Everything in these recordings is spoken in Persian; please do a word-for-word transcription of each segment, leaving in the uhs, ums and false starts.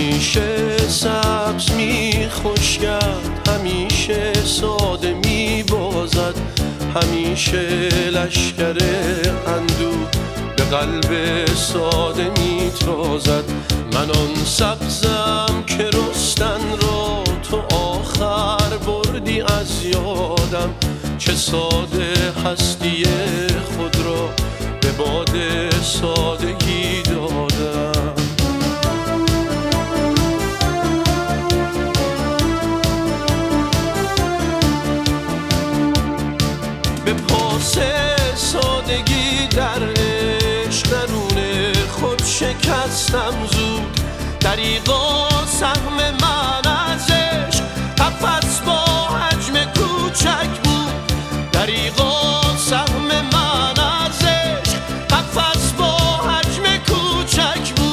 همیشه سبز می خشکد، همیشه ساده می بازد، همیشه لشکر اندوه به قلب ساده می تازد. من آن سبزم که رستن را تو آخر بردی از یادم، چه ساده هستی خود را به باد سادگی دادم. به پاس سادگی در عشق درون خود شکستم زود، دریغا سهم من از عشق قفس با حجم کوچک بود، دریغا سهم من از عشق قفس با حجم کوچک بود.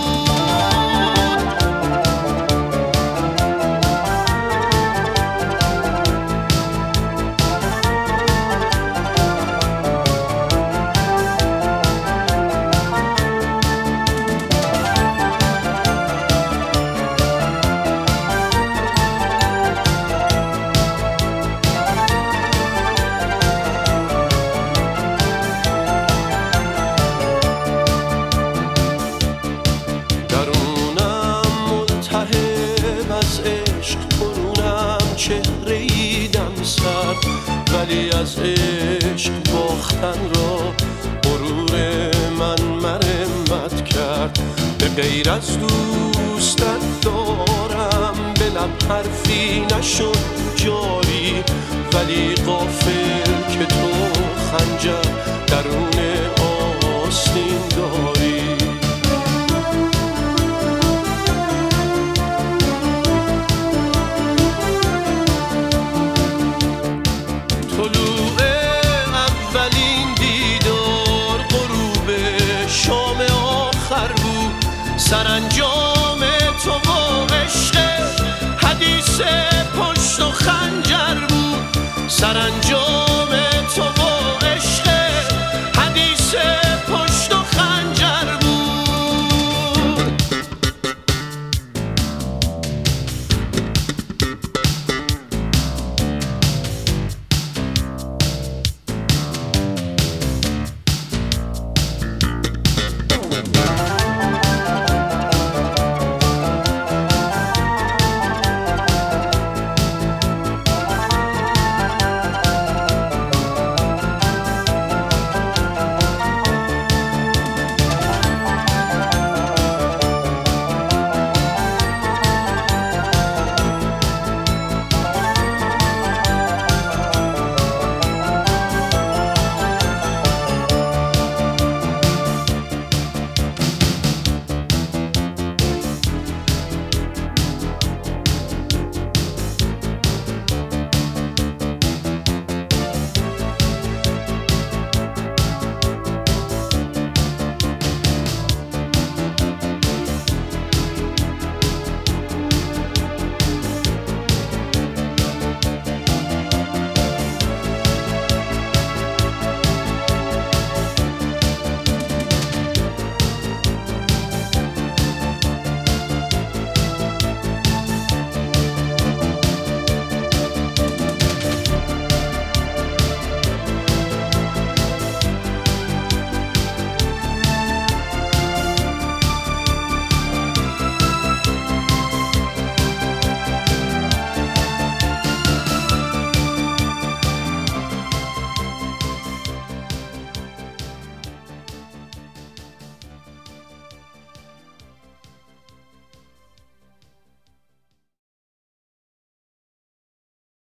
چهره ایدم سر، ولی از عشق باختن را غرور من مرمت کرد. به غیر از دوستت دارم به لب حرفی نشد جاری، ولی غافل که تو خنجر درون آستین داری.